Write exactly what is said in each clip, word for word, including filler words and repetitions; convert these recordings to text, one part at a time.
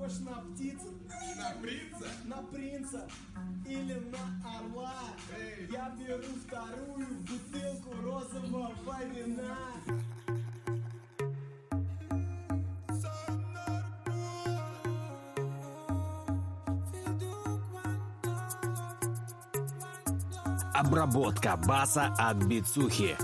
похож на птицу. На принца? На принца или на орла. Эй. Я беру вторую бутылку розового вина. Обработка баса от Бицухи.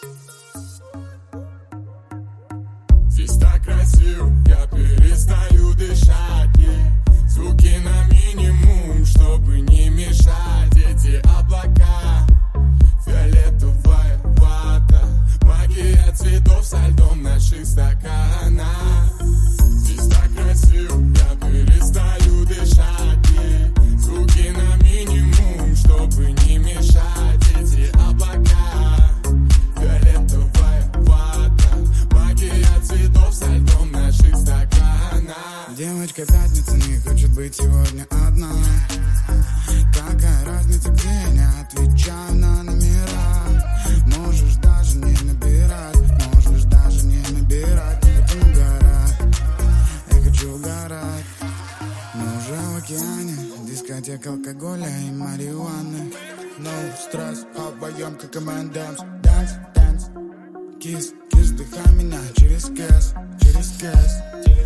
Здесь так красиво, я перестаю дышать, yeah. Звуки на минимум, чтобы не мешать. Эти облака, фиолетовая вата, магия цветов со льдом в наших стаканах. Здесь так красиво, я перестаю дышать, yeah. Звуки на минимум, чтобы не мешать. Эти облака, фиолетовая вата, магия цветов со льдом в наших стаканах. Девочка пятница не хочет быть сегодня одна. Какая разница, где я не отвечаю на номера. Можешь даже не набирать, можешь даже не набирать. Хочу угорать, я хочу угорать. Мы уже в океане, дискотека алкоголя и марихуаны. No стресс, обоем как эм энд эмс. Dance, dance, кис, кис, вдыхай меня через кэс, через кэс.